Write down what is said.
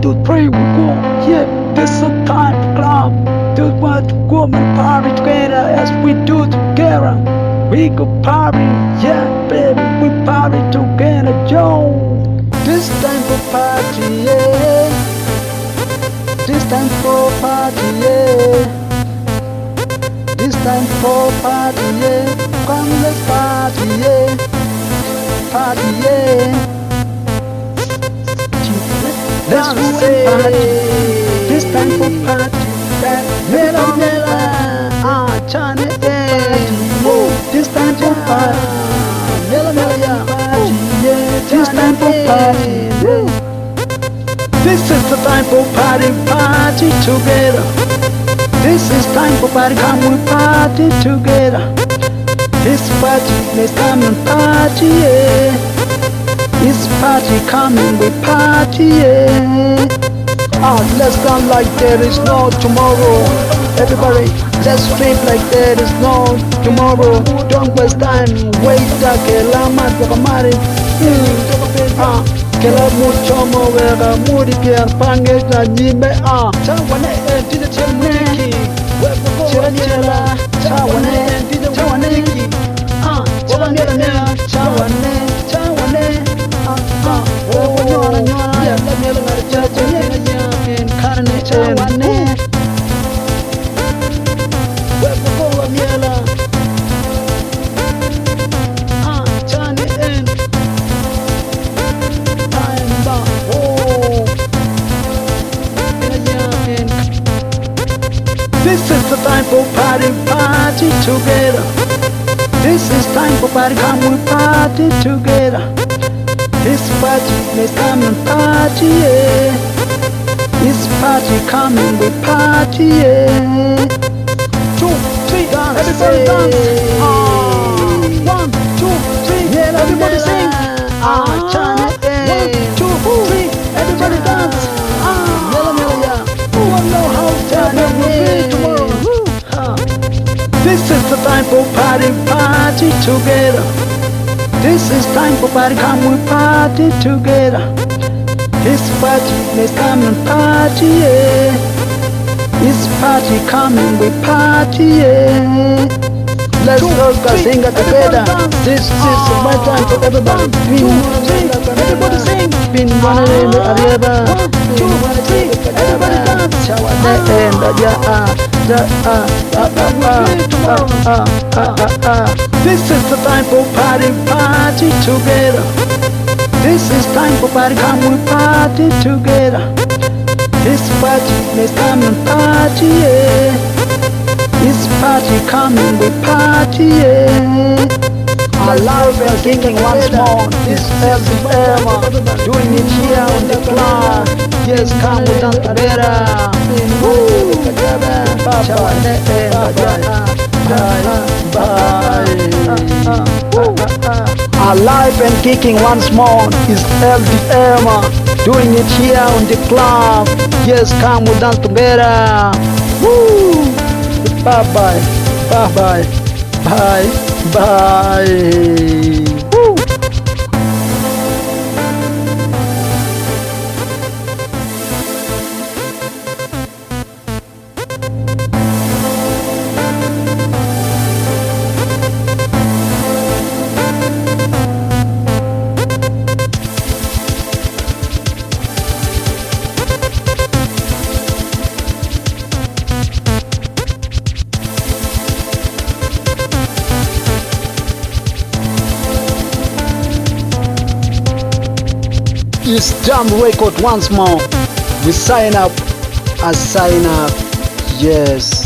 2, 3, we go. Yeah, this is a time to club. Do what to go and party together as we do together. We go party, yeah, baby, we party together, yo. This time for party, yeah. This time for party, yeah. This time for party, yeah. Come, let's party, yeah. Party, yeah. Let's say party. This time for party. Mela, mela, China, this time for party. Mela, mela, yeah. This time for party. This is the time for party, party together. This is time for party, come we party together. This party, let's come and party, yeah. This party coming, we party, yeah. Let's dance like there is no tomorrow. Everybody, let's stream like there is no tomorrow. Don't waste time, wait que la madre mare. Que la mucho mover, muri pier panges na nyimbe. Chawane, dina chemiki. Chela chela, chawane, dina chawaneki. Chawane, chawane, chawane. Oh, nyora nyora, ya la mela marcha. Chawane, wewe kwa miela, chane en, taimba, oh, en. This is the time for party, party together. This is time for party, come we party together. This party, let's come and party, yeah. This party coming, we party, yeah. 2, 3, dance, everybody dance. 1, 2, 3, yeah, everybody sing. China, 1, 2, 3, everybody dance. Mela, mela, yeah. Who won't know how China will be tomorrow? This is the time for party, party together. This is time for party, come we party together. This party, let's come and party, yeah. This party coming, we party, yeah. Let's all go sing it together. This is my time for everybody. Everybody sing. Been running in the arriba. 1, 2, 3, everybody dance. This is the time for party, party together. This is time for party, come we party together. This party, let's come and party, yeah. This party coming, we party, yeah. Alive and kicking once more. This is Emma, doing it here on the club. Yes, come we dance together. Woo! Alive and kicking once more is LDM, doing it here on the club. Yes, come we dance together. Woo! Bye bye, bye bye, bye bye. Woo! It's Jam Record once more. We sign up. I sign up. Yes.